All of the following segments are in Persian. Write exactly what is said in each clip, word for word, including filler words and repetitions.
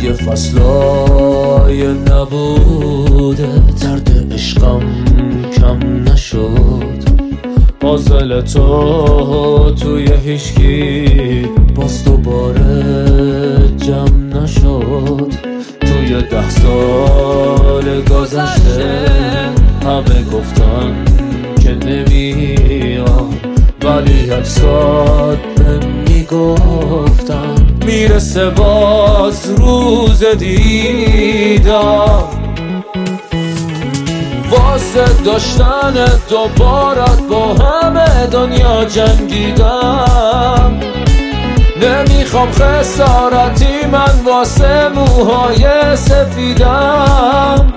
توی فصلای نبوده درد عشقم کم نشد. پازل تو توی هیچکی باز دوباره جمع نشد. توی ده سال گذشته همه گفتن که نمیام، ولی یک ساعت میگفتم میرسه باز روز دیدم. واسه داشتن دوبارت با همه دنیا جنگیدم. نمیخوام خسارتی من واسه موهای سفیدم.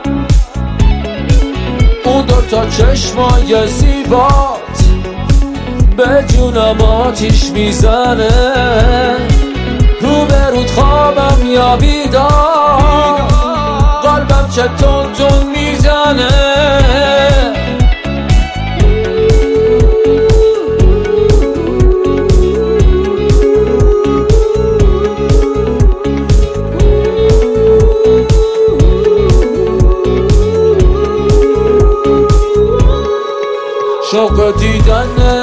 اون دوتا چشمای زیبات به جونم آتیش میزنه. رو به رود خوابم یا بیدار، قلبم چه تون تون میزنه. شوق دیدن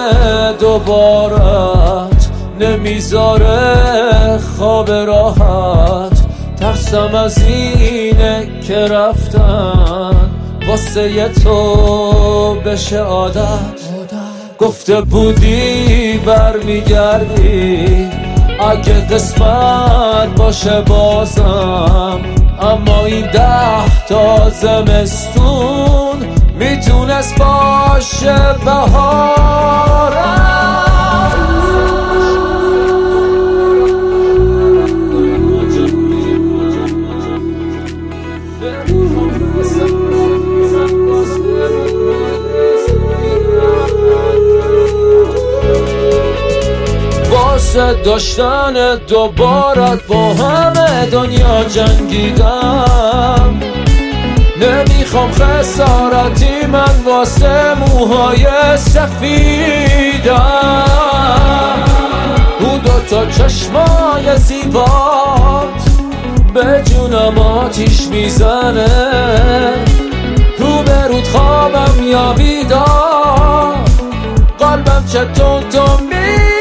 دوبارت نمیذاره خواب راحت. ترسم از اینه که رفتن واسه ی تو بشه عادت. گفته بودی برمیگردی اگه قسمت باشه بازم، اما این ده تا زمستون میتونست باشه بهارم. واسه داشتن دوبارت با همه دنیا جنگیدم. نمیخوام خسارتی من واسه موهای سفیدم. اون دوتا چشمای زیبات به جونم آتیش میزنه. رو به رود خوابم یا بیدار، قلبم چه تون تون میزنه.